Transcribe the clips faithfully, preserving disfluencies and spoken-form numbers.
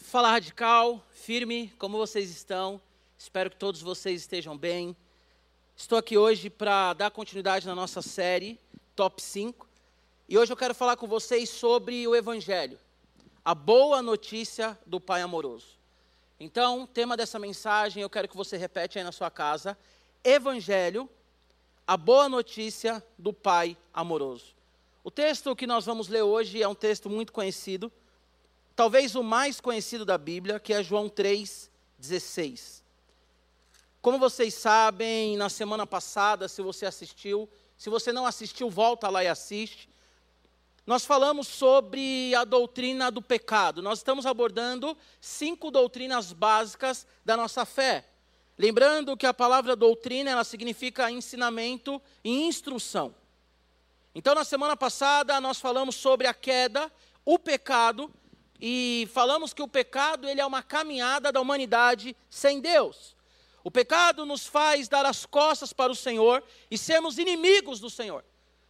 Fala Radical, firme, como vocês estão? Espero que todos vocês estejam bem. Estou aqui hoje para dar continuidade na nossa série Top cinco. E hoje eu quero falar com vocês sobre o Evangelho, a boa notícia do Pai amoroso. Então, o tema dessa mensagem, eu quero que você repete aí na sua casa: Evangelho, a boa notícia do Pai amoroso. O texto que nós vamos ler hoje é um texto muito conhecido, talvez o mais conhecido da Bíblia, que é João três, dezesseis. Como vocês sabem, na semana passada, se você assistiu, se você não assistiu, volta lá e assiste. Nós falamos sobre a doutrina do pecado. Nós estamos abordando cinco doutrinas básicas da nossa fé. Lembrando que a palavra doutrina, ela significa ensinamento e instrução. Então, na semana passada, nós falamos sobre a queda, o pecado, e falamos que o pecado ele é uma caminhada da humanidade sem Deus. O pecado nos faz dar as costas para o Senhor e sermos inimigos do Senhor.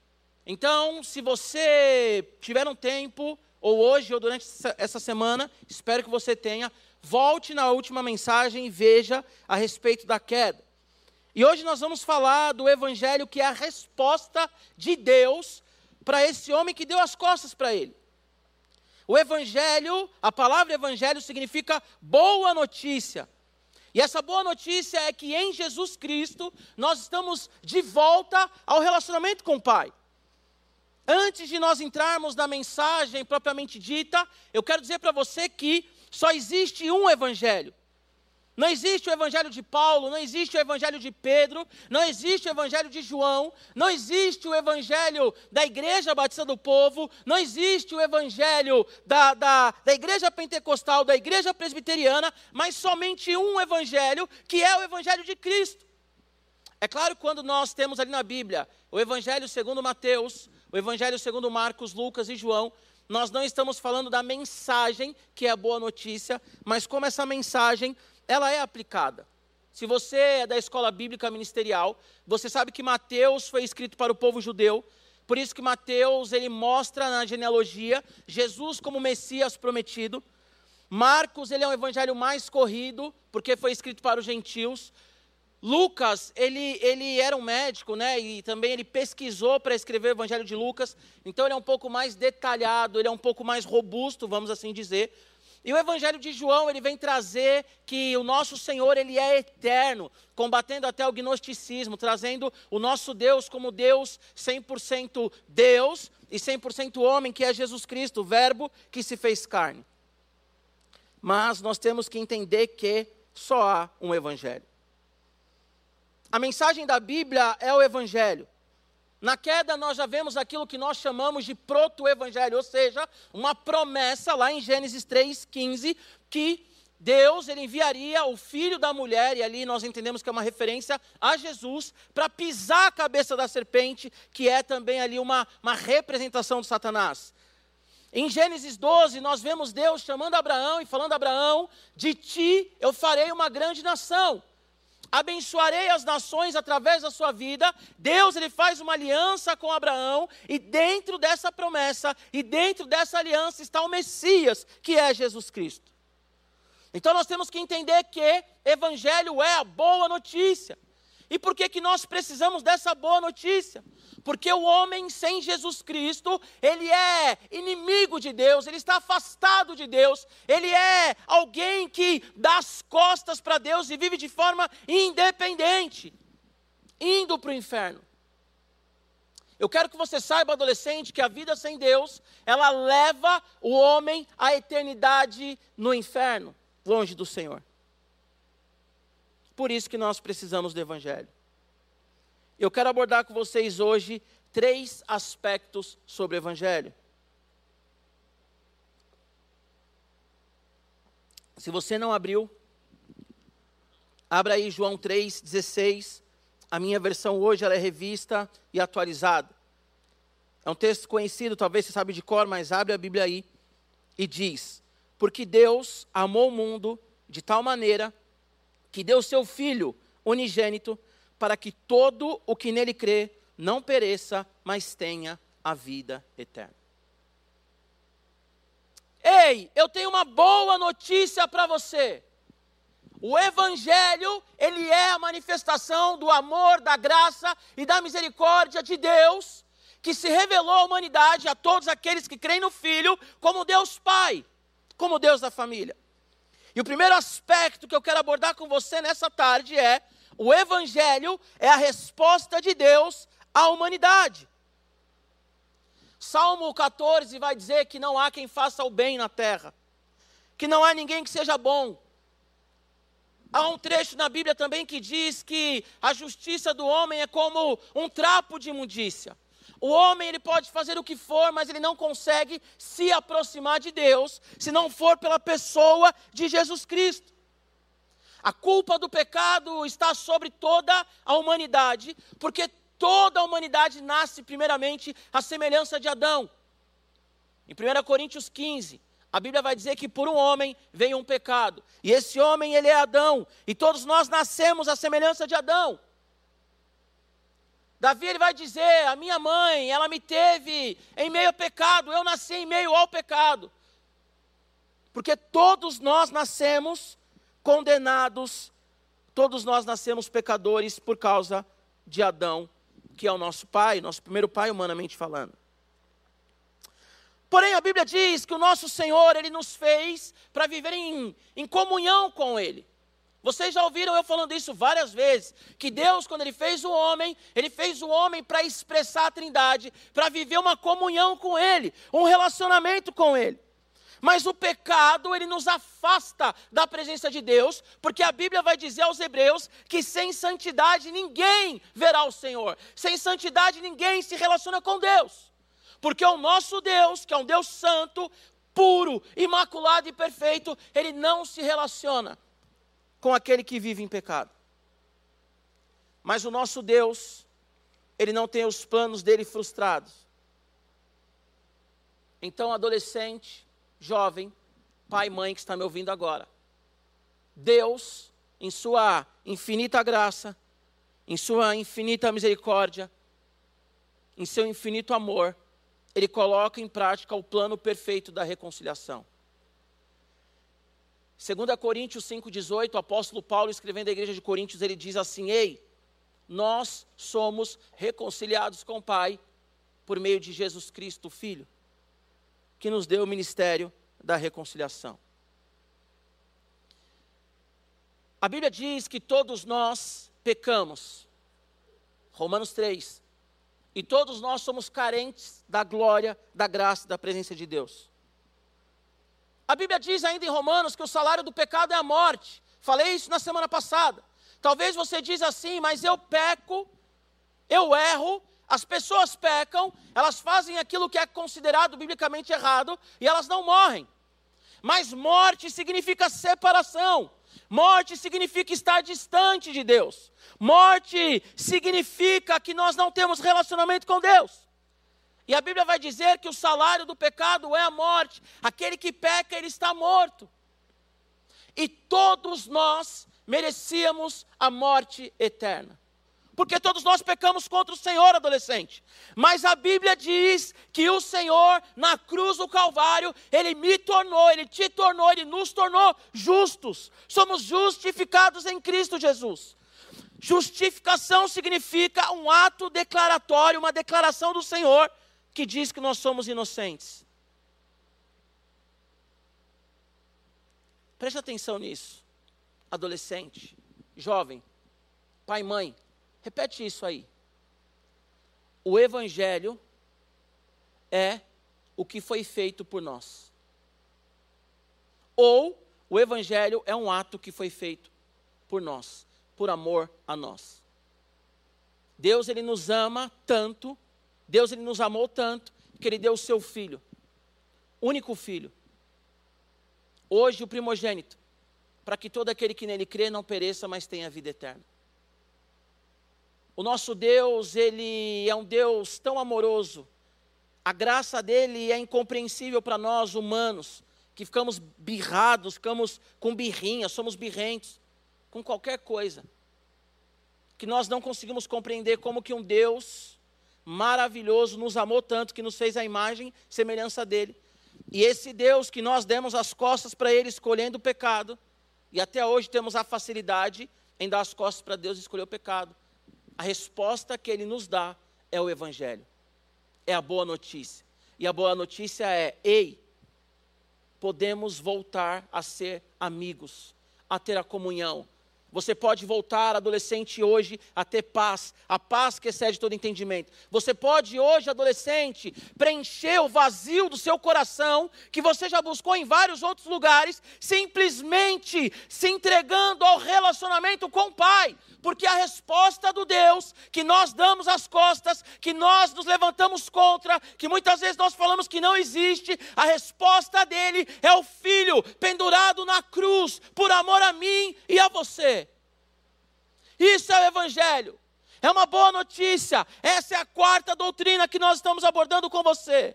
Então, se você tiver um tempo, ou hoje, ou durante essa semana, espero que você tenha, volte na última mensagem e veja a respeito da queda. E hoje nós vamos falar do Evangelho, que é a resposta de Deus para esse homem que deu as costas para ele. O Evangelho, a palavra Evangelho significa boa notícia. E essa boa notícia é que em Jesus Cristo nós estamos de volta ao relacionamento com o Pai. Antes de nós entrarmos na mensagem propriamente dita, eu quero dizer para você que só existe um Evangelho. Não existe o Evangelho de Paulo, não existe o Evangelho de Pedro, não existe o Evangelho de João, não existe o Evangelho da Igreja Batista do Povo, não existe o Evangelho da, da, da Igreja Pentecostal, da Igreja Presbiteriana, mas somente um Evangelho, que é o Evangelho de Cristo. É claro que quando nós temos ali na Bíblia o Evangelho segundo Mateus, o Evangelho segundo Marcos, Lucas e João, nós não estamos falando da mensagem, que é a boa notícia, mas como essa mensagem ela é aplicada. Se você é da escola bíblica ministerial, você sabe que Mateus foi escrito para o povo judeu, por isso que Mateus ele mostra na genealogia Jesus como Messias prometido. Marcos ele é um evangelho mais corrido, porque foi escrito para os gentios. Lucas, ele, ele era um médico, né, e também ele pesquisou para escrever o evangelho de Lucas, então ele é um pouco mais detalhado, ele é um pouco mais robusto, vamos assim dizer. E o Evangelho de João, ele vem trazer que o nosso Senhor, ele é eterno, combatendo até o gnosticismo, trazendo o nosso Deus como Deus cem por cento Deus e cem por cento homem, que é Jesus Cristo, o verbo que se fez carne. Mas nós temos que entender que só há um Evangelho. A mensagem da Bíblia é o Evangelho. Na queda nós já vemos aquilo que nós chamamos de proto-evangelho, ou seja, uma promessa lá em Gênesis três, quinze, que Deus ele enviaria o filho da mulher, e ali nós entendemos que é uma referência a Jesus, para pisar a cabeça da serpente, que é também ali uma, uma representação de Satanás. Em Gênesis doze, nós vemos Deus chamando Abraão e falando a Abraão, de ti eu farei uma grande nação. Abençoarei as nações através da sua vida. Deus ele faz uma aliança com Abraão, e dentro dessa promessa, e dentro dessa aliança está o Messias, que é Jesus Cristo. Então nós temos que entender que Evangelho é a boa notícia. E por que que nós precisamos dessa boa notícia? Porque o homem sem Jesus Cristo, ele é inimigo de Deus, ele está afastado de Deus, ele é alguém que dá as costas para Deus e vive de forma independente, indo para o inferno. Eu quero que você saiba, adolescente, que a vida sem Deus, ela leva o homem à eternidade no inferno, longe do Senhor. Por isso que nós precisamos do Evangelho. Eu quero abordar com vocês hoje três aspectos sobre o Evangelho. Se você não abriu, abra aí João três, dezesseis. A minha versão hoje ela é revista e atualizada. É um texto conhecido, talvez você sabe de cor, mas abre a Bíblia aí e diz: porque Deus amou o mundo de tal maneira que deu seu Filho unigênito, para que todo o que nele crê não pereça, mas tenha a vida eterna. Ei, eu tenho uma boa notícia para você. O Evangelho, ele é a manifestação do amor, da graça e da misericórdia de Deus, que se revelou à humanidade, a todos aqueles que creem no Filho, como Deus Pai, como Deus da família. E o primeiro aspecto que eu quero abordar com você nessa tarde é: o Evangelho é a resposta de Deus à humanidade. Salmo catorze vai dizer que não há quem faça o bem na terra, que não há ninguém que seja bom. Há um trecho na Bíblia também que diz que a justiça do homem é como um trapo de imundícia. O homem, ele pode fazer o que for, mas ele não consegue se aproximar de Deus, se não for pela pessoa de Jesus Cristo. A culpa do pecado está sobre toda a humanidade, porque toda a humanidade nasce primeiramente à semelhança de Adão. Em primeira Coríntios quinze, a Bíblia vai dizer que por um homem veio um pecado. E esse homem, ele é Adão. E todos nós nascemos à semelhança de Adão. Davi, ele vai dizer: a minha mãe, ela me teve em meio ao pecado. Eu nasci em meio ao pecado. Porque todos nós nascemos condenados. Todos nós nascemos pecadores por causa de Adão, que é o nosso pai, nosso primeiro pai, humanamente falando. Porém, a Bíblia diz que o nosso Senhor, Ele nos fez para viver em, em comunhão com Ele. Vocês já ouviram eu falando isso várias vezes, que Deus, quando Ele fez o homem, Ele fez o homem para expressar a Trindade, para viver uma comunhão com Ele, um relacionamento com Ele. Mas o pecado, ele nos afasta da presença de Deus, porque a Bíblia vai dizer aos Hebreus que sem santidade ninguém verá o Senhor. Sem santidade ninguém se relaciona com Deus. Porque o nosso Deus, que é um Deus santo, puro, imaculado e perfeito, ele não se relaciona com aquele que vive em pecado. Mas o nosso Deus, ele não tem os planos dele frustrados. Então, adolescente, jovem, pai e mãe que está me ouvindo agora, Deus, em sua infinita graça, em sua infinita misericórdia, em seu infinito amor, Ele coloca em prática o plano perfeito da reconciliação. Segunda Coríntios cinco, dezoito, o apóstolo Paulo, escrevendo à igreja de Coríntios, ele diz assim: ei, nós somos reconciliados com o Pai por meio de Jesus Cristo, o Filho, que nos deu o ministério da reconciliação. A Bíblia diz que todos nós pecamos. Romanos três. E todos nós somos carentes da glória, da graça e da presença de Deus. A Bíblia diz ainda em Romanos que o salário do pecado é a morte. Falei isso na semana passada. Talvez você diz assim: mas eu peco, eu erro, as pessoas pecam, elas fazem aquilo que é considerado biblicamente errado e elas não morrem. Mas morte significa separação. Morte significa estar distante de Deus. Morte significa que nós não temos relacionamento com Deus. E a Bíblia vai dizer que o salário do pecado é a morte. Aquele que peca, ele está morto. E todos nós merecíamos a morte eterna. Porque todos nós pecamos contra o Senhor, adolescente. Mas a Bíblia diz que o Senhor, na cruz do Calvário, Ele me tornou, Ele te tornou, Ele nos tornou justos. Somos justificados em Cristo Jesus. Justificação significa um ato declaratório, uma declaração do Senhor, que diz que nós somos inocentes. Preste atenção nisso, adolescente, jovem, pai e mãe. Repete isso aí. O Evangelho é o que foi feito por nós. Ou o Evangelho é um ato que foi feito por nós, por amor a nós. Deus, Ele nos ama tanto, Deus, Ele nos amou tanto, que Ele deu o seu Filho, único Filho, hoje o primogênito, para que todo aquele que nele crê não pereça, mas tenha vida eterna. O nosso Deus, Ele é um Deus tão amoroso. A graça dEle é incompreensível para nós, humanos, que ficamos birrados, ficamos com birrinha, somos birrentos, com qualquer coisa. Que nós não conseguimos compreender como que um Deus maravilhoso nos amou tanto, que nos fez a imagem e semelhança dEle. E esse Deus que nós demos as costas para Ele escolhendo o pecado, e até hoje temos a facilidade em dar as costas para Deus e escolher o pecado. A resposta que Ele nos dá é o Evangelho. É a boa notícia. E a boa notícia é, ei, podemos voltar a ser amigos, a ter a comunhão. Você pode voltar, adolescente, hoje a ter paz, a paz que excede todo entendimento. Você pode hoje, adolescente, preencher o vazio do seu coração, que você já buscou em vários outros lugares, simplesmente se entregando ao relacionamento com o Pai. Porque a resposta do Deus que nós damos as costas, que nós nos levantamos contra, que muitas vezes nós falamos que não existe, a resposta dele é o Filho pendurado na cruz, por amor a mim e a você. Isso é o Evangelho. É uma boa notícia. Essa é a quarta doutrina que nós estamos abordando com você.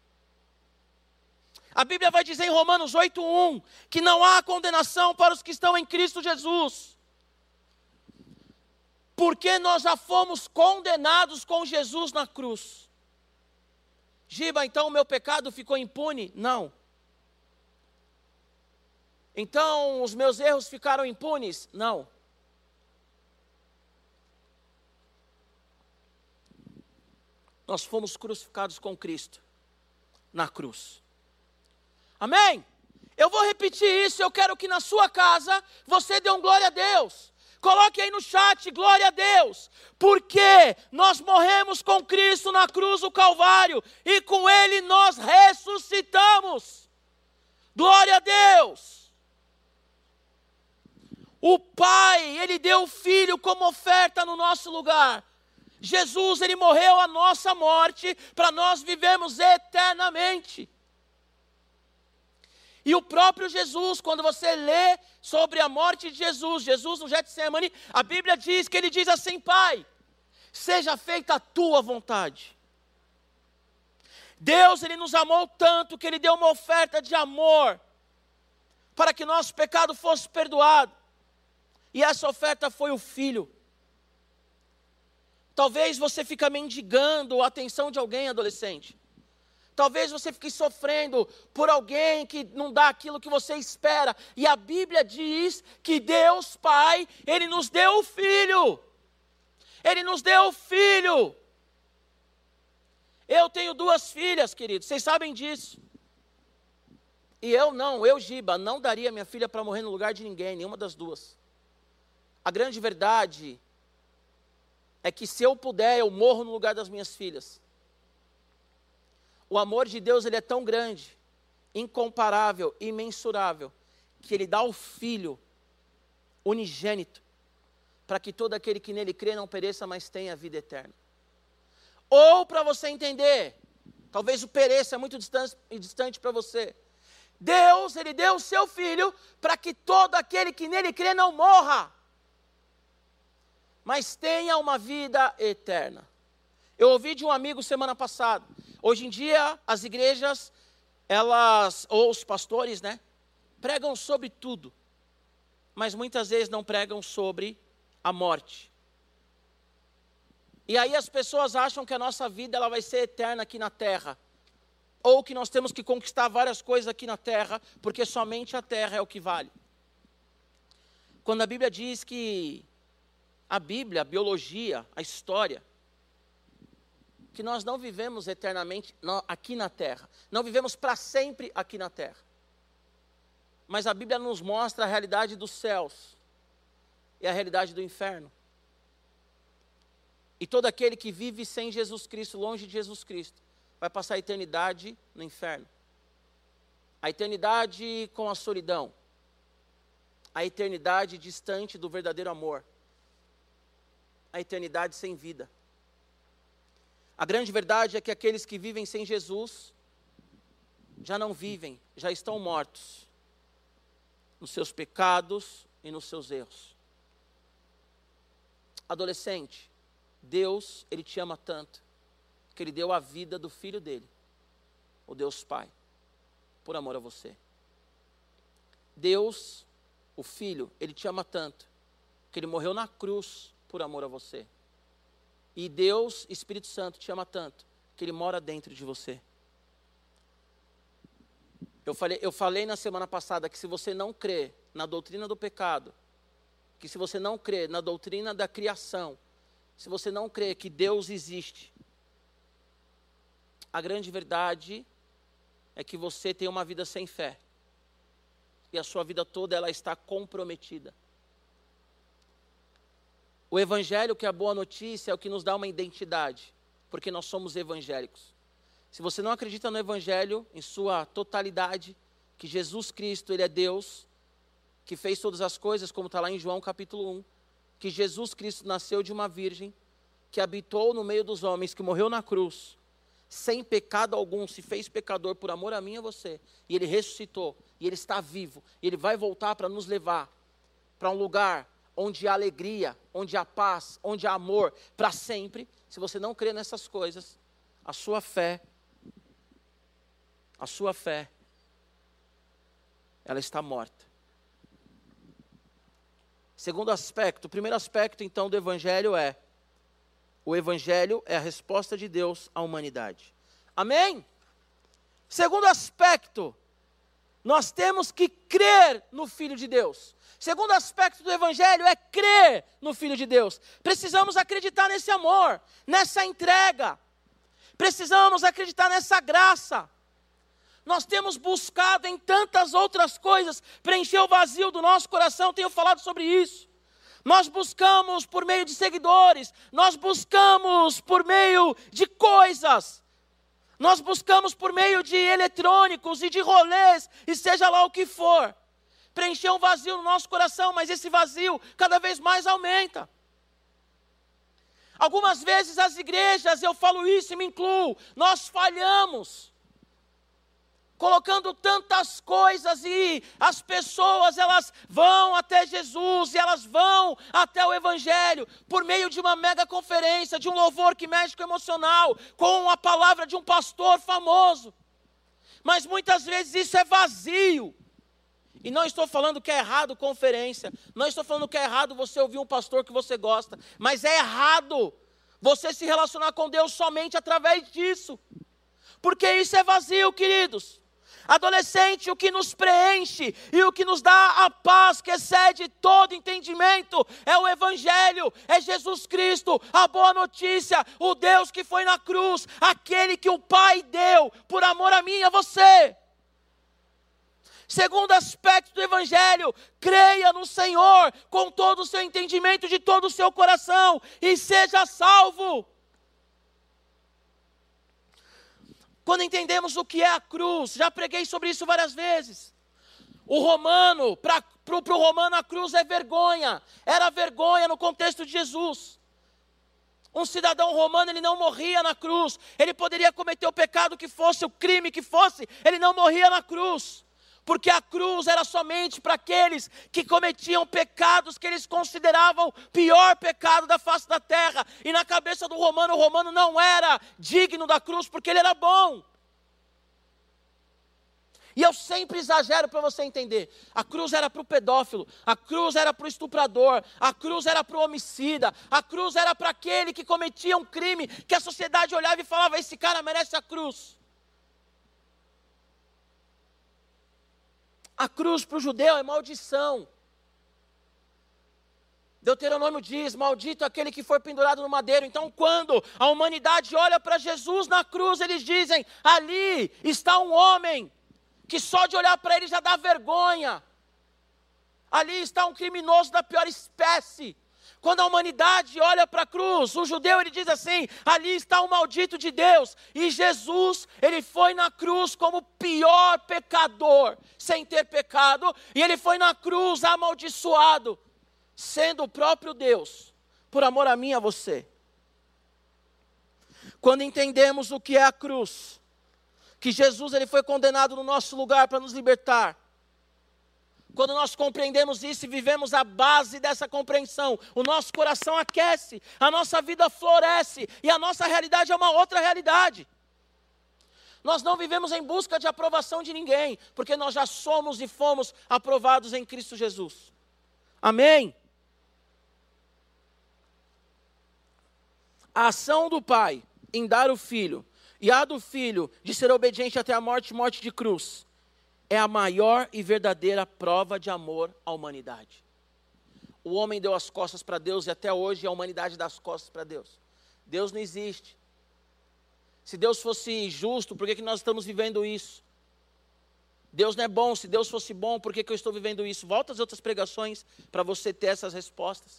A Bíblia vai dizer em Romanos oito, um, que não há condenação para os que estão em Cristo Jesus. Porque nós já fomos condenados com Jesus na cruz. Giba, então o meu pecado ficou impune? Não. Então os meus erros ficaram impunes? Não. Nós fomos crucificados com Cristo na cruz. Amém? Eu vou repetir isso, eu quero que na sua casa você dê um glória a Deus. Coloque aí no chat, glória a Deus, porque nós morremos com Cristo na cruz do Calvário, e com Ele nós ressuscitamos. Glória a Deus. O Pai, Ele deu o Filho como oferta no nosso lugar. Jesus, Ele morreu a nossa morte, para nós vivermos eternamente. E o próprio Jesus, quando você lê sobre a morte de Jesus, Jesus no Getsemane, a Bíblia diz que ele diz assim: Pai, seja feita a tua vontade. Deus, Ele nos amou tanto que Ele deu uma oferta de amor, para que nosso pecado fosse perdoado. E essa oferta foi o Filho. Talvez você fique mendigando a atenção de alguém, adolescente. Talvez você fique sofrendo por alguém que não dá aquilo que você espera. E a Bíblia diz que Deus Pai, Ele nos deu o Filho. Ele nos deu o Filho. Eu tenho duas filhas, queridos, vocês sabem disso. E eu não, eu, Giba, não daria minha filha para morrer no lugar de ninguém, nenhuma das duas. A grande verdade é que se eu puder, eu morro no lugar das minhas filhas. O amor de Deus, ele é tão grande, incomparável, imensurável, que Ele dá o Filho unigênito, para que todo aquele que nele crê não pereça, mas tenha a vida eterna. Ou para você entender, talvez o pereça é muito distante, distante para você. Deus, Ele deu o seu Filho, para que todo aquele que nele crê não morra, mas tenha uma vida eterna. Eu ouvi de um amigo semana passada. Hoje em dia, as igrejas, elas, ou os pastores, né, pregam sobre tudo, mas muitas vezes não pregam sobre a morte. E aí as pessoas acham que a nossa vida ela vai ser eterna aqui na terra, ou que nós temos que conquistar várias coisas aqui na terra, porque somente a terra é o que vale. Quando a Bíblia diz que a Bíblia, a biologia, a história, que nós não vivemos eternamente aqui na terra. Não vivemos para sempre aqui na terra. Mas a Bíblia nos mostra a realidade dos céus e a realidade do inferno. E todo aquele que vive sem Jesus Cristo, longe de Jesus Cristo, vai passar a eternidade no inferno. A eternidade com a solidão. A eternidade distante do verdadeiro amor. A eternidade sem vida. A grande verdade é que aqueles que vivem sem Jesus, já não vivem, já estão mortos, nos seus pecados e nos seus erros. Adolescente, Deus, Ele te ama tanto, que Ele deu a vida do Filho dEle, o Deus Pai, por amor a você. Deus, o Filho, Ele te ama tanto, que Ele morreu na cruz por amor a você. E Deus, Espírito Santo, te ama tanto, que Ele mora dentro de você. Eu falei, eu falei na semana passada que se você não crê na doutrina do pecado, que se você não crê na doutrina da criação, se você não crê que Deus existe, a grande verdade é que você tem uma vida sem fé. E a sua vida toda ela está comprometida. O evangelho, que é a boa notícia, é o que nos dá uma identidade, porque nós somos evangélicos. Se você não acredita no evangelho em sua totalidade, que Jesus Cristo, ele é Deus, que fez todas as coisas, como está lá em João capítulo um, que Jesus Cristo nasceu de uma virgem, que habitou no meio dos homens, que morreu na cruz, sem pecado algum, se fez pecador por amor a mim e a você, e ele ressuscitou, e ele está vivo, e ele vai voltar para nos levar para um lugar onde há alegria, onde há paz, onde há amor, para sempre. Se você não crê nessas coisas, a sua fé, a sua fé, ela está morta. Segundo aspecto, o primeiro aspecto então do evangelho é, o evangelho é a resposta de Deus à humanidade. Amém? Segundo aspecto, nós temos que crer no Filho de Deus. Segundo aspecto do evangelho é crer no Filho de Deus. Precisamos acreditar nesse amor, nessa entrega. Precisamos acreditar nessa graça. Nós temos buscado em tantas outras coisas preencher o vazio do nosso coração, tenho falado sobre isso. Nós buscamos por meio de seguidores, nós buscamos por meio de coisas, nós buscamos por meio de eletrônicos e de rolês, e seja lá o que for, preencher um vazio no nosso coração, mas esse vazio cada vez mais aumenta. Algumas vezes as igrejas, eu falo isso e me incluo, nós falhamos, colocando tantas coisas, e as pessoas elas vão até Jesus, e elas vão até o evangelho, por meio de uma mega conferência, de um louvor que mexe com o emocional, com a palavra de um pastor famoso, mas muitas vezes isso é vazio. E não estou falando que é errado conferência, não estou falando que é errado você ouvir um pastor que você gosta, mas é errado você se relacionar com Deus somente através disso, porque isso é vazio, queridos. Adolescente, o que nos preenche e o que nos dá a paz que excede todo entendimento é o evangelho, é Jesus Cristo, a boa notícia, o Deus que foi na cruz, aquele que o Pai deu por amor a mim e a você. Segundo aspecto do evangelho, creia no Senhor com todo o seu entendimento, de todo o seu coração, e seja salvo. Quando entendemos o que é a cruz, já preguei sobre isso várias vezes. O romano, para o romano a cruz é vergonha, era vergonha no contexto de Jesus. Um cidadão romano, ele não morria na cruz, ele poderia cometer o pecado que fosse, o crime que fosse, ele não morria na cruz. Porque a cruz era somente para aqueles que cometiam pecados que eles consideravam pior pecado da face da terra. E na cabeça do romano, o romano não era digno da cruz porque ele era bom. E eu sempre exagero para você entender. A cruz era para o pedófilo, a cruz era para o estuprador, a cruz era para o homicida, a cruz era para aquele que cometia um crime que a sociedade olhava e falava, esse cara merece a cruz. A cruz para o judeu é maldição. Deuteronômio diz, maldito aquele que foi pendurado no madeiro. Então quando a humanidade olha para Jesus na cruz, eles dizem, ali está um homem, que só de olhar para ele já dá vergonha. Ali está um criminoso da pior espécie. Quando a humanidade olha para a cruz, o judeu ele diz assim, ali está o maldito de Deus. E Jesus, ele foi na cruz como o pior pecador, sem ter pecado. E ele foi na cruz amaldiçoado, sendo o próprio Deus, por amor a mim e a você. Quando entendemos o que é a cruz, que Jesus ele foi condenado no nosso lugar para nos libertar. Quando nós compreendemos isso e vivemos a base dessa compreensão, o nosso coração aquece, a nossa vida floresce e a nossa realidade é uma outra realidade. Nós não vivemos em busca de aprovação de ninguém, porque nós já somos e fomos aprovados em Cristo Jesus. Amém? A ação do Pai em dar o Filho, e a do Filho de ser obediente até a morte, morte de cruz, é a maior e verdadeira prova de amor à humanidade. O homem deu as costas para Deus e até hoje a humanidade dá as costas para Deus. Deus não existe. Se Deus fosse justo, por que que nós estamos vivendo isso? Deus não é bom. Se Deus fosse bom, por que que eu estou vivendo isso? Volta às outras pregações para você ter essas respostas.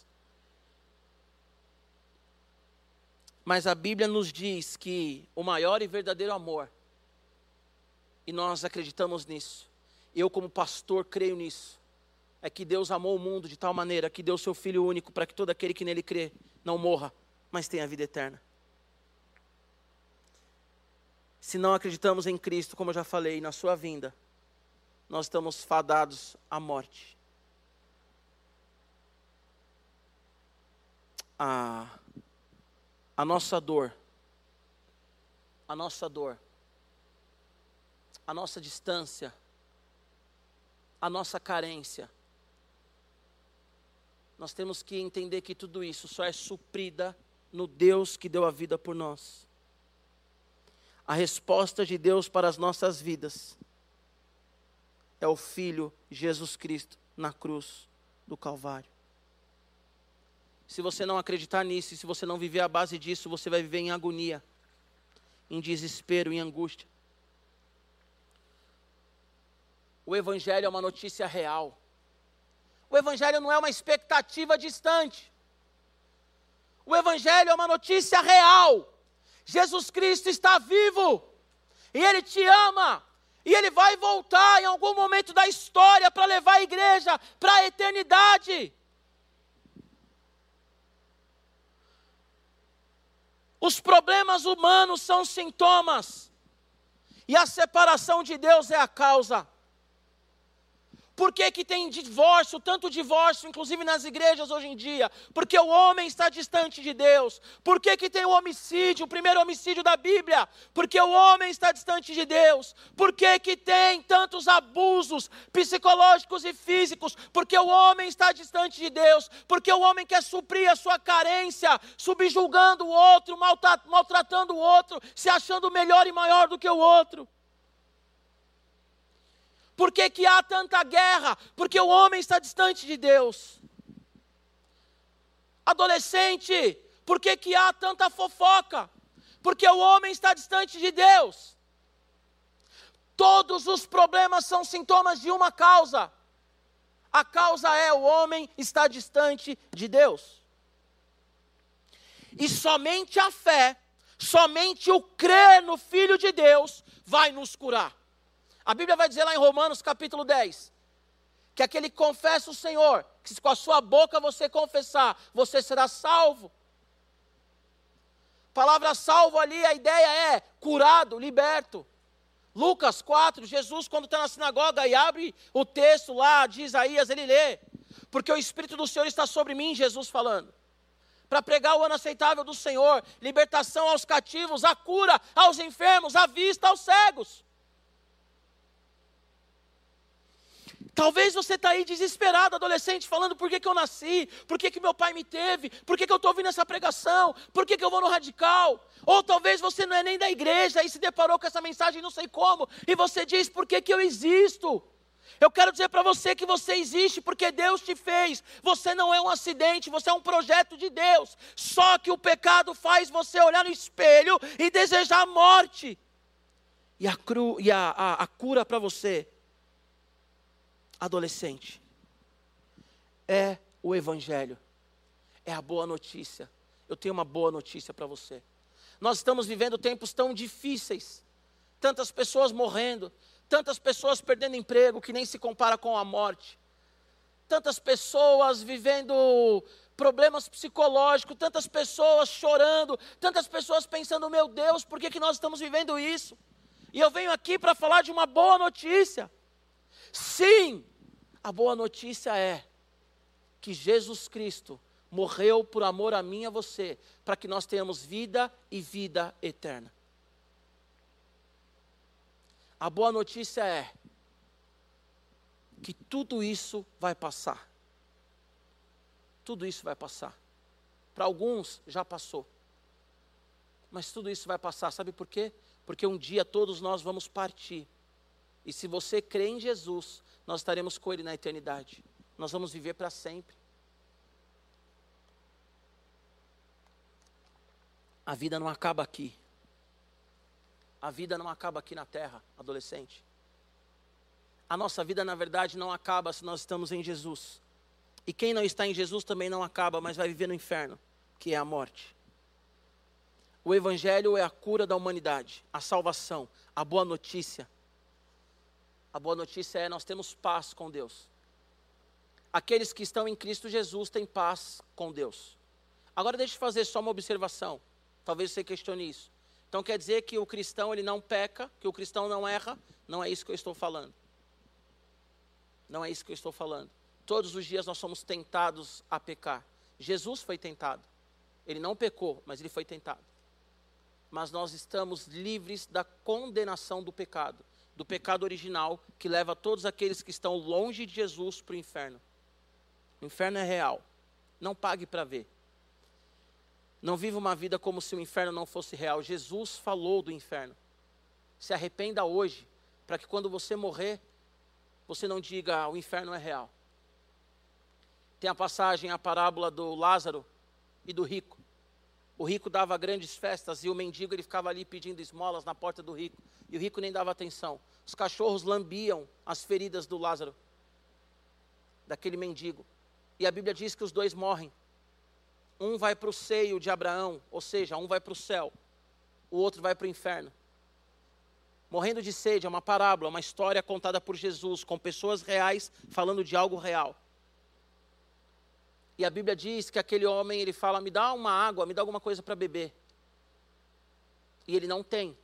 Mas a Bíblia nos diz que o maior e verdadeiro amor, e nós acreditamos nisso, eu como pastor creio nisso, é que Deus amou o mundo de tal maneira que deu seu Filho único para que todo aquele que nele crê não morra, mas tenha vida eterna. Se não acreditamos em Cristo, como eu já falei, na sua vinda, nós estamos fadados à morte. A, a nossa dor, a nossa dor, a nossa distância, a nossa carência, nós temos que entender que tudo isso só é suprida no Deus que deu a vida por nós. A resposta de Deus para as nossas vidas é o Filho Jesus Cristo na cruz do Calvário. Se você não acreditar nisso, e se você não viver à base disso, você vai viver em agonia, em desespero, em angústia. O Evangelho é uma notícia real. O Evangelho não é uma expectativa distante. O Evangelho é uma notícia real. Jesus Cristo está vivo. E Ele te ama. E Ele vai voltar em algum momento da história para levar a igreja para a eternidade. Os problemas humanos são sintomas. E a separação de Deus é a causa. Por que que tem divórcio, tanto divórcio, inclusive nas igrejas hoje em dia? Porque o homem está distante de Deus. Por que que tem o homicídio, o primeiro homicídio da Bíblia? Porque o homem está distante de Deus. Por que que tem tantos abusos psicológicos e físicos? Porque o homem está distante de Deus. Porque o homem quer suprir a sua carência, subjugando o outro, maltratando o outro, se achando melhor e maior do que o outro. Por que que há tanta guerra? Porque o homem está distante de Deus. Adolescente, por que que há tanta fofoca? Porque o homem está distante de Deus. Todos os problemas são sintomas de uma causa. A causa é o homem está distante de Deus. E somente a fé, somente o crer no Filho de Deus vai nos curar. A Bíblia vai dizer lá em Romanos capítulo dez, que aquele que confessa o Senhor, que se com a sua boca você confessar, você será salvo. A palavra salvo ali, a ideia é curado, liberto. Lucas quatro, Jesus quando está na sinagoga e abre o texto lá de Isaías, ele lê, porque o Espírito do Senhor está sobre mim, Jesus falando, para pregar o ano aceitável do Senhor, libertação aos cativos, a cura aos enfermos, a vista aos cegos. Talvez você está aí desesperado, adolescente, falando por que que eu nasci, por que que meu pai me teve, por que que eu estou ouvindo essa pregação, por que que eu vou no radical. Ou talvez você não é nem da igreja e se deparou com essa mensagem não sei como, e você diz, por que que eu existo? Eu quero dizer para você que você existe porque Deus te fez. Você não é um acidente, você é um projeto de Deus. Só que o pecado faz você olhar no espelho e desejar a morte. E a, cru, e a, a, a cura para você, adolescente, é o Evangelho, é a boa notícia. Eu tenho uma boa notícia para você. Nós estamos vivendo tempos tão difíceis, tantas pessoas morrendo, tantas pessoas perdendo emprego, que nem se compara com a morte, tantas pessoas vivendo problemas psicológicos, tantas pessoas chorando, tantas pessoas pensando, meu Deus, por que que nós estamos vivendo isso? E eu venho aqui para falar de uma boa notícia. Sim, a boa notícia é que Jesus Cristo morreu por amor a mim e a você, para que nós tenhamos vida e vida eterna. A boa notícia é que tudo isso vai passar. Tudo isso vai passar. Para alguns já passou. Mas tudo isso vai passar, sabe por quê? Porque um dia todos nós vamos partir. E se você crê em Jesus, nós estaremos com Ele na eternidade. Nós vamos viver para sempre. A vida não acaba aqui. A vida não acaba aqui na terra, adolescente. A nossa vida, na verdade, não acaba se nós estamos em Jesus. E quem não está em Jesus também não acaba, mas vai viver no inferno, que é a morte. O Evangelho é a cura da humanidade, a salvação, a boa notícia. A boa notícia é nós temos paz com Deus. Aqueles que estão em Cristo Jesus têm paz com Deus. Agora deixa eu fazer só uma observação. Talvez você questione isso. Então quer dizer que o cristão ele não peca, que o cristão não erra? Não é isso que eu estou falando. Não é isso que eu estou falando. Todos os dias nós somos tentados a pecar. Jesus foi tentado. Ele não pecou, mas ele foi tentado. Mas nós estamos livres da condenação do pecado. Do pecado original que leva todos aqueles que estão longe de Jesus para o inferno. O inferno é real. Não pague para ver. Não viva uma vida como se o inferno não fosse real. Jesus falou do inferno. Se arrependa hoje, para que quando você morrer, você não diga, ah, o inferno é real. Tem a passagem, a parábola do Lázaro e do rico. O rico dava grandes festas e o mendigo ele ficava ali pedindo esmolas na porta do rico. E o rico nem dava atenção. Os cachorros lambiam as feridas do Lázaro, daquele mendigo. E a Bíblia diz que os dois morrem. Um vai para o seio de Abraão, ou seja, um vai para o céu, o outro vai para o inferno. Morrendo de sede, é uma parábola, uma história contada por Jesus, com pessoas reais, falando de algo real. E a Bíblia diz que aquele homem, ele fala, me dá uma água, me dá alguma coisa para beber. E ele não tem.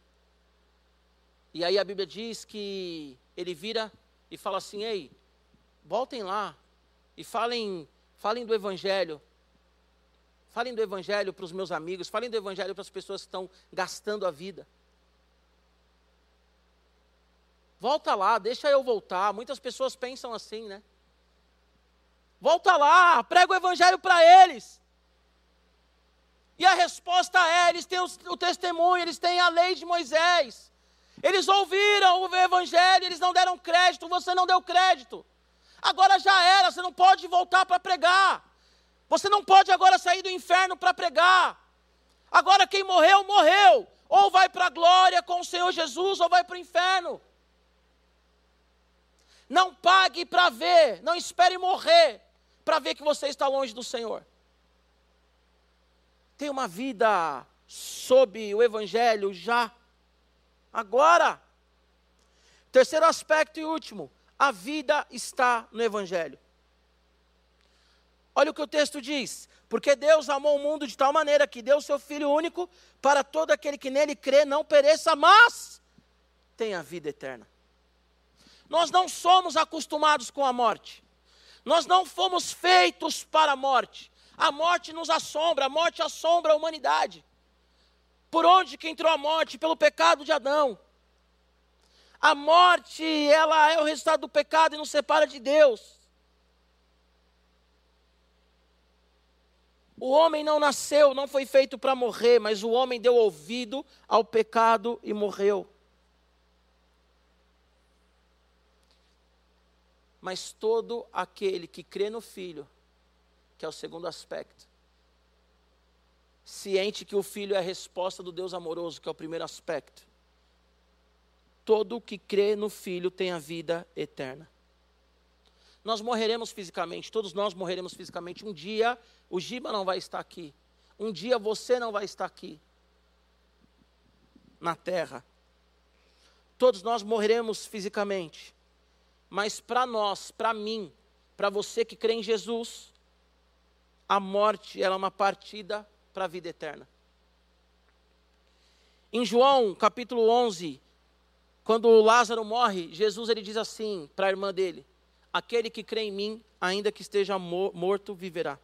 E aí a Bíblia diz que ele vira e fala assim, ei, voltem lá e falem, falem do Evangelho. Falem do Evangelho para os meus amigos, falem do Evangelho para as pessoas que estão gastando a vida. Volta lá, deixa eu voltar. Muitas pessoas pensam assim, né? Volta lá, prega o Evangelho para eles. E a resposta é, eles têm o, o testemunho, eles têm a lei de Moisés. Eles ouviram o Evangelho, eles não deram crédito, você não deu crédito. Agora já era, você não pode voltar para pregar. Você não pode agora sair do inferno para pregar. Agora quem morreu, morreu. Ou vai para a glória com o Senhor Jesus, ou vai para o inferno. Não pague para ver, não espere morrer para ver que você está longe do Senhor. Tenha uma vida sob o Evangelho já, agora. Terceiro aspecto e último, a vida está no Evangelho. Olha o que o texto diz, porque Deus amou o mundo de tal maneira que deu o seu Filho único para todo aquele que nele crê não pereça, mas tenha vida eterna. Nós não somos acostumados com a morte, nós não fomos feitos para a morte, a morte nos assombra, a morte assombra a humanidade. Por onde que entrou a morte? Pelo pecado de Adão. A morte, ela é o resultado do pecado e nos separa de Deus. O homem não nasceu, não foi feito para morrer, mas o homem deu ouvido ao pecado e morreu. Mas todo aquele que crê no Filho, que é o segundo aspecto, ciente que o Filho é a resposta do Deus amoroso, que é o primeiro aspecto, todo que crê no Filho tem a vida eterna. Nós morreremos fisicamente, todos nós morreremos fisicamente. Um dia o Giba não vai estar aqui. Um dia você não vai estar aqui. Na terra. Todos nós morreremos fisicamente. Mas para nós, para mim, para você que crê em Jesus, a morte ela é uma partida para a vida eterna. Em João capítulo onze, quando Lázaro morre, Jesus ele diz assim para a irmã dele, aquele que crê em mim, ainda que esteja morto, viverá.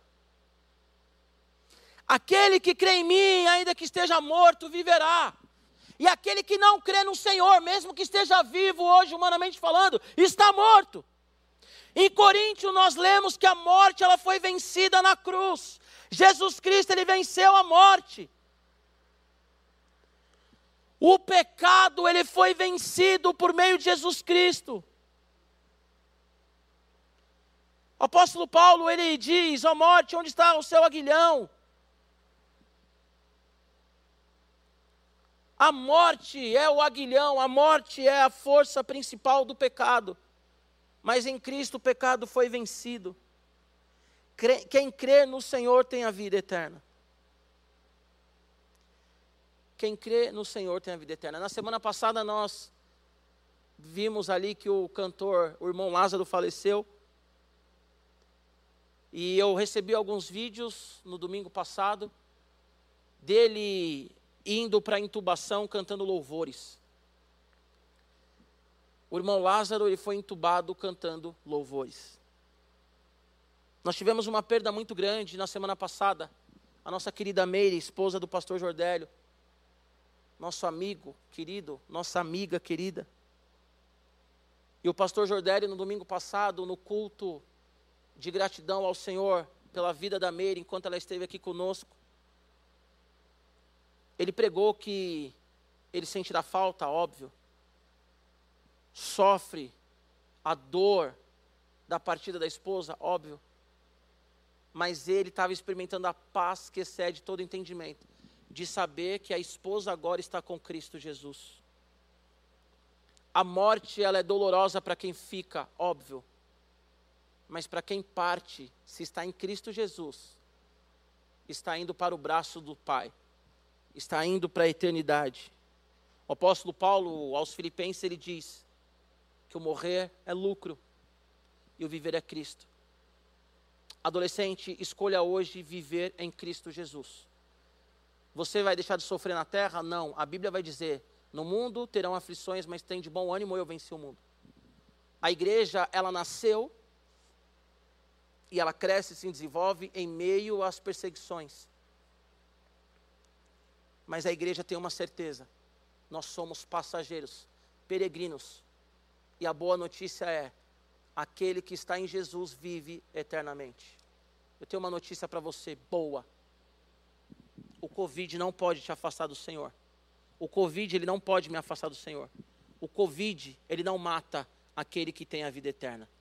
Aquele que crê em mim, ainda que esteja morto, viverá. E aquele que não crê no Senhor, mesmo que esteja vivo hoje, humanamente falando, está morto. Em Coríntios nós lemos que a morte ela foi vencida na cruz. Jesus Cristo ele venceu a morte. O pecado, ele foi vencido por meio de Jesus Cristo. O apóstolo Paulo, ele diz: ó morte, onde está o seu aguilhão? A morte é o aguilhão, a morte é a força principal do pecado. Mas em Cristo o pecado foi vencido. Quem crê no Senhor tem a vida eterna. Quem crê no Senhor tem a vida eterna. Na semana passada nós vimos ali que o cantor, o irmão Lázaro, faleceu. E eu recebi alguns vídeos no domingo passado dele indo para a intubação cantando louvores. O irmão Lázaro, ele foi intubado cantando louvores. Nós tivemos uma perda muito grande na semana passada. A nossa querida Meire, esposa do pastor Jordélio, nosso amigo querido, nossa amiga querida. E o pastor Jordélio, no domingo passado, no culto de gratidão ao Senhor pela vida da Meire, enquanto ela esteve aqui conosco, ele pregou que ele sentirá falta, óbvio, sofre a dor da partida da esposa, óbvio, mas ele estava experimentando a paz que excede todo entendimento, de saber que a esposa agora está com Cristo Jesus. A morte, ela é dolorosa para quem fica, óbvio, mas para quem parte, se está em Cristo Jesus, está indo para o braço do Pai, está indo para a eternidade. O apóstolo Paulo, aos Filipenses, ele diz que o morrer é lucro e o viver é Cristo. Adolescente, escolha hoje viver em Cristo Jesus. Você vai deixar de sofrer na terra? Não. A Bíblia vai dizer: no mundo terão aflições, mas tem de bom ânimo, eu venci o mundo. A igreja, ela nasceu e ela cresce e se desenvolve em meio às perseguições. Mas a igreja tem uma certeza: nós somos passageiros, peregrinos. E a boa notícia é: aquele que está em Jesus vive eternamente. Eu tenho uma notícia para você, boa. O Covid não pode te afastar do Senhor. O Covid, ele não pode me afastar do Senhor. O Covid, ele não mata aquele que tem a vida eterna.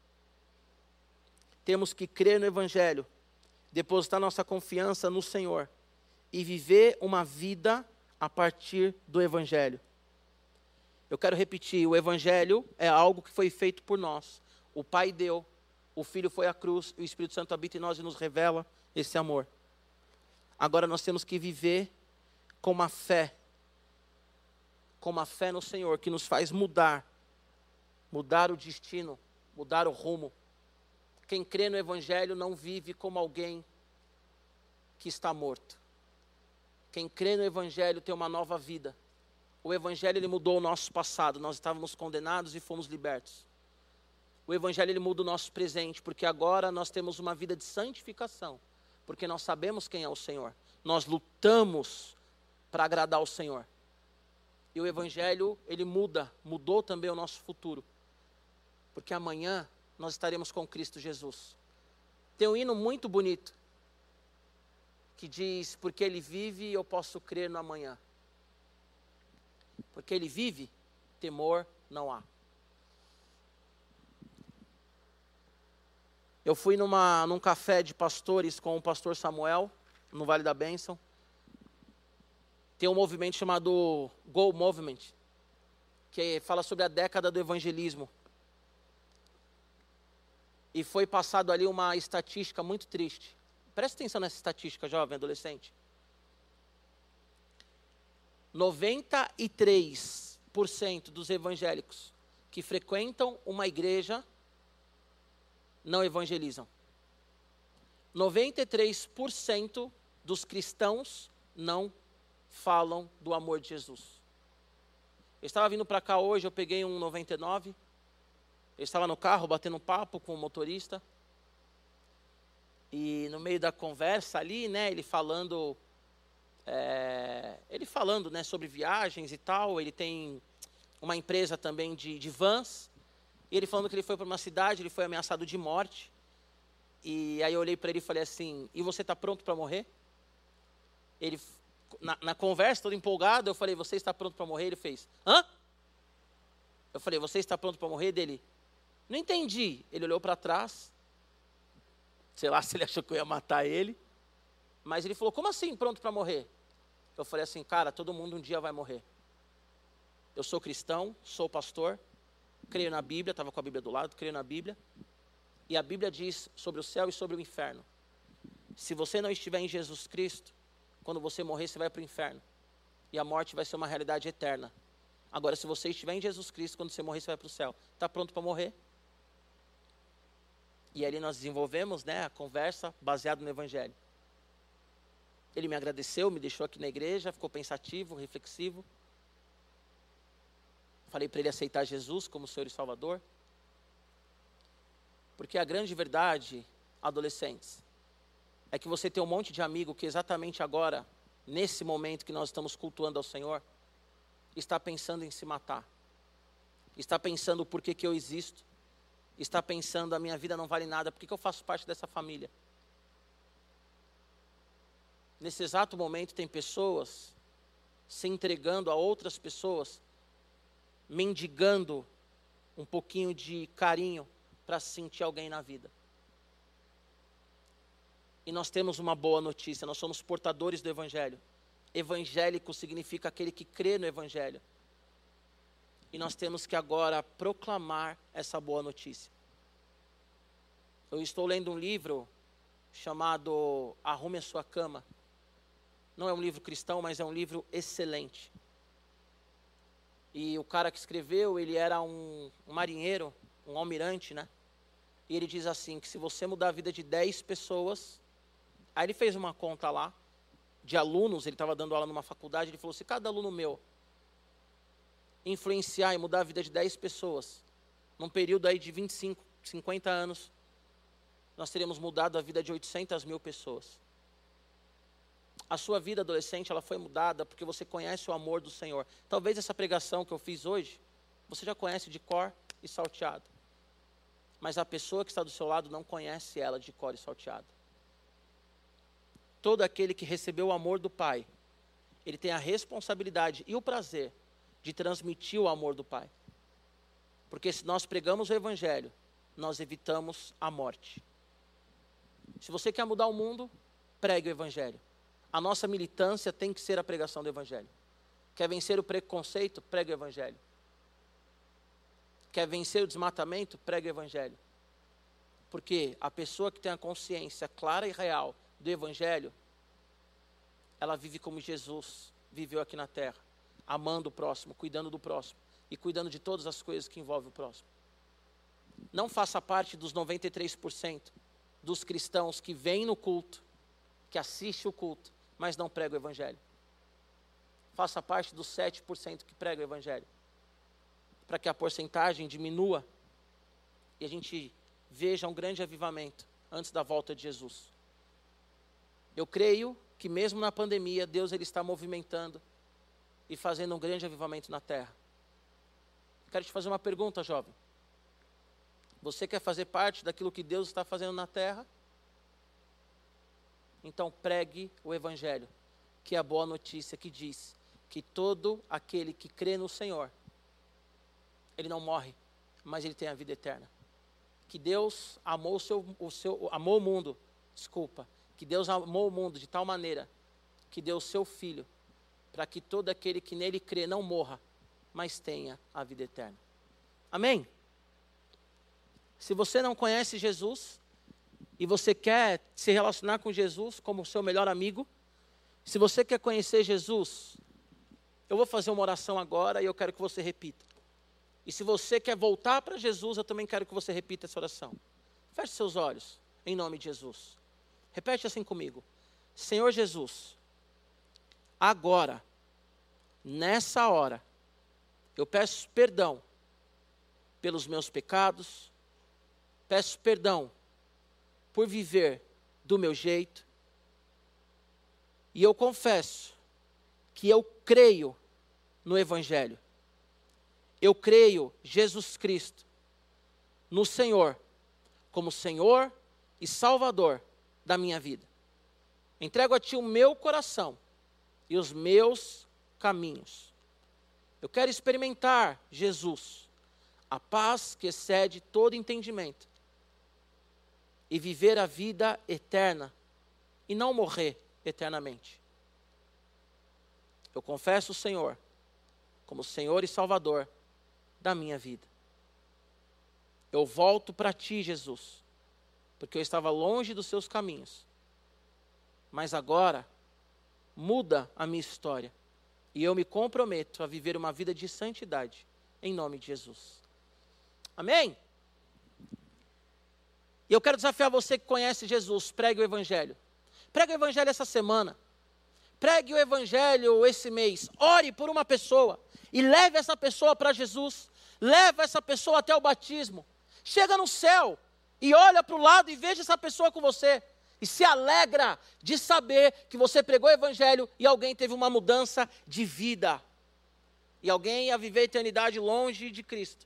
Temos que crer no Evangelho, depositar nossa confiança no Senhor e viver uma vida a partir do Evangelho. Eu quero repetir: o Evangelho é algo que foi feito por nós. O Pai deu, o Filho foi à cruz, o Espírito Santo habita em nós e nos revela esse amor. Agora nós temos que viver com uma fé, com uma fé no Senhor, que nos faz mudar, mudar o destino, mudar o rumo. Quem crê no Evangelho não vive como alguém que está morto. Quem crê no Evangelho tem uma nova vida. O Evangelho, ele mudou o nosso passado. Nós estávamos condenados e fomos libertos. O Evangelho, ele muda o nosso presente, porque agora nós temos uma vida de santificação, porque nós sabemos quem é o Senhor. Nós lutamos para agradar o Senhor. E o Evangelho, ele muda, mudou também o nosso futuro, porque amanhã nós estaremos com Cristo Jesus. Tem um hino muito bonito, que diz: porque Ele vive, eu posso crer no amanhã. Porque Ele vive, temor não há. Eu fui numa, num café de pastores com o pastor Samuel, no Vale da Bênção. Tem um movimento chamado Go Movement, que fala sobre a década do evangelismo. E foi passado ali uma estatística muito triste. Presta atenção nessa estatística, jovem, adolescente. noventa e três por cento dos evangélicos que frequentam uma igreja não evangelizam. noventa e três por cento dos cristãos não falam do amor de Jesus. Eu estava vindo para cá hoje, eu peguei um noventa e nove. Eu estava no carro batendo papo com o motorista. E no meio da conversa ali, né, ele falando, é, ele falando, né, sobre viagens e tal. Ele tem uma empresa também de, de vans. E ele falando que ele foi para uma cidade, ele foi ameaçado de morte. E aí eu olhei para ele e falei assim: e você está pronto para morrer? Ele, na, na conversa, todo empolgado, eu falei, você está pronto para morrer? Ele fez, hã? Eu falei, você está pronto para morrer? Dele, não entendi. Ele olhou para trás, sei lá se ele achou que eu ia matar ele, mas ele falou, como assim pronto para morrer? Eu falei assim, cara, todo mundo um dia vai morrer. Eu sou cristão, sou pastor, creio na Bíblia, estava com a Bíblia do lado, creio na Bíblia, e a Bíblia diz sobre o céu e sobre o inferno. Se você não estiver em Jesus Cristo, quando você morrer, você vai para o inferno. E a morte vai ser uma realidade eterna. Agora, se você estiver em Jesus Cristo, quando você morrer, você vai para o céu. Está pronto para morrer? E ali nós desenvolvemos, né, a conversa baseada no Evangelho. Ele me agradeceu, me deixou aqui na igreja, ficou pensativo, reflexivo. Falei para ele aceitar Jesus como Senhor e Salvador. Porque a grande verdade, adolescentes, é que você tem um monte de amigo que exatamente agora, nesse momento que nós estamos cultuando ao Senhor, está pensando em se matar. Está pensando por que que eu existo. Está pensando a minha vida não vale nada, por que que eu faço parte dessa família? Nesse exato momento tem pessoas se entregando a outras pessoas, mendigando um pouquinho de carinho para se sentir alguém na vida. E nós temos uma boa notícia, nós somos portadores do Evangelho. Evangélico significa aquele que crê no Evangelho. E nós temos que agora proclamar essa boa notícia. Eu estou lendo um livro chamado Arrume a Sua Cama. Não é um livro cristão, mas é um livro excelente. E o cara que escreveu, ele era um, um marinheiro, um almirante, né? E ele diz assim, que se você mudar a vida de dez pessoas... Aí ele fez uma conta lá, de alunos, ele estava dando aula numa faculdade, ele falou, se cada aluno meu influenciar e mudar a vida de dez pessoas, num período aí de vinte e cinco, cinquenta anos, nós teríamos mudado a vida de oitocentas mil pessoas. A sua vida, adolescente, ela foi mudada porque você conhece o amor do Senhor. Talvez essa pregação que eu fiz hoje, você já conhece de cor e salteado. Mas a pessoa que está do seu lado não conhece ela de cor e salteado. Todo aquele que recebeu o amor do Pai, ele tem a responsabilidade e o prazer de transmitir o amor do Pai. Porque se nós pregamos o Evangelho, nós evitamos a morte. Se você quer mudar o mundo, pregue o Evangelho. A nossa militância tem que ser a pregação do Evangelho. Quer vencer o preconceito? Pregue o Evangelho. Quer vencer o desmatamento? Pregue o Evangelho. Porque a pessoa que tem a consciência clara e real do Evangelho, ela vive como Jesus viveu aqui na terra, amando o próximo, cuidando do próximo e cuidando de todas as coisas que envolvem o próximo. Não faça parte dos noventa e três por cento dos cristãos que vêm no culto, que assistem o culto, mas não pregam o Evangelho. Faça parte dos sete por cento que pregam o Evangelho, para que a porcentagem diminua e a gente veja um grande avivamento antes da volta de Jesus. Eu creio que mesmo na pandemia, Deus ele está movimentando e fazendo um grande avivamento na terra. Quero te fazer uma pergunta, jovem. Você quer fazer parte daquilo que Deus está fazendo na terra? Então pregue o Evangelho, que é a boa notícia que diz que todo aquele que crê no Senhor, ele não morre, mas ele tem a vida eterna. Que Deus amou o, seu, o, seu, amou o mundo, desculpa, que Deus amou o mundo de tal maneira que deu o seu Filho, para que todo aquele que nele crê não morra, mas tenha a vida eterna. Amém? Se você não conhece Jesus, e você quer se relacionar com Jesus como seu melhor amigo, se você quer conhecer Jesus, eu vou fazer uma oração agora e eu quero que você repita. E se você quer voltar para Jesus, eu também quero que você repita essa oração. Feche seus olhos, em nome de Jesus. Repete assim comigo. Senhor Jesus, agora, nessa hora, eu peço perdão pelos meus pecados, peço perdão por viver do meu jeito, e eu confesso que eu creio no Evangelho. Eu creio Jesus Cristo, no Senhor, como Senhor e Salvador da minha vida. Entrego a Ti o meu coração e os meus caminhos. Eu quero experimentar Jesus, a paz que excede todo entendimento, e viver a vida eterna e não morrer eternamente. Eu confesso o Senhor como Senhor e Salvador da minha vida. Eu volto para ti, Jesus, porque eu estava longe dos seus caminhos. Mas agora, muda a minha história. E eu me comprometo a viver uma vida de santidade, em nome de Jesus. Amém? E eu quero desafiar você que conhece Jesus, pregue o Evangelho. Pregue o Evangelho essa semana. Pregue o Evangelho esse mês. Ore por uma pessoa e leve essa pessoa para Jesus. Leve essa pessoa até o batismo. Chega no céu e olha para o lado e veja essa pessoa com você. E se alegra de saber que você pregou o Evangelho e alguém teve uma mudança de vida. E alguém ia viver a eternidade longe de Cristo.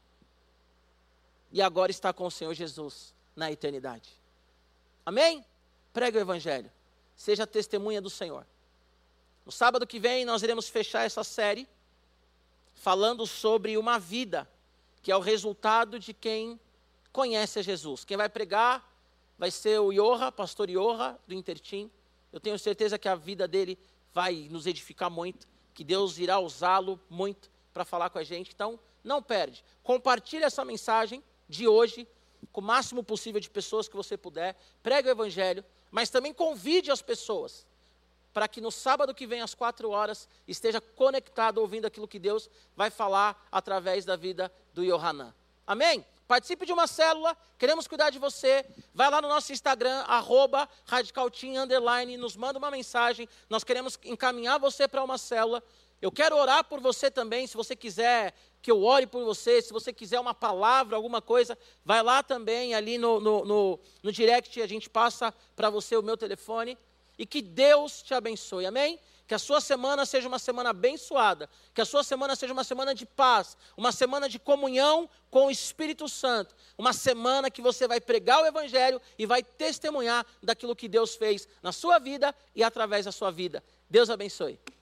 E agora está com o Senhor Jesus na eternidade. Amém? Pregue o Evangelho. Seja testemunha do Senhor. No sábado que vem nós iremos fechar essa série falando sobre uma vida que é o resultado de quem conhece a Jesus. Quem vai pregar vai ser o Iorra, pastor Iorra, do Intertim. Eu tenho certeza que a vida dele vai nos edificar muito, que Deus irá usá-lo muito para falar com a gente. Então, não perde. Compartilhe essa mensagem de hoje com o máximo possível de pessoas que você puder. Pregue o Evangelho, mas também convide as pessoas para que no sábado que vem, às quatro horas, esteja conectado, ouvindo aquilo que Deus vai falar através da vida do Yohanan. Amém? Participe de uma célula, queremos cuidar de você. Vai lá no nosso Instagram, arroba radicalteam, underline, nos manda uma mensagem. Nós queremos encaminhar você para uma célula. Eu quero orar por você também, se você quiser que eu ore por você, se você quiser uma palavra, alguma coisa, vai lá também, ali no, no, no, no direct, a gente passa para você o meu telefone. E que Deus te abençoe, amém? Que a sua semana seja uma semana abençoada, que a sua semana seja uma semana de paz, uma semana de comunhão com o Espírito Santo, uma semana que você vai pregar o Evangelho e vai testemunhar daquilo que Deus fez na sua vida e através da sua vida. Deus abençoe.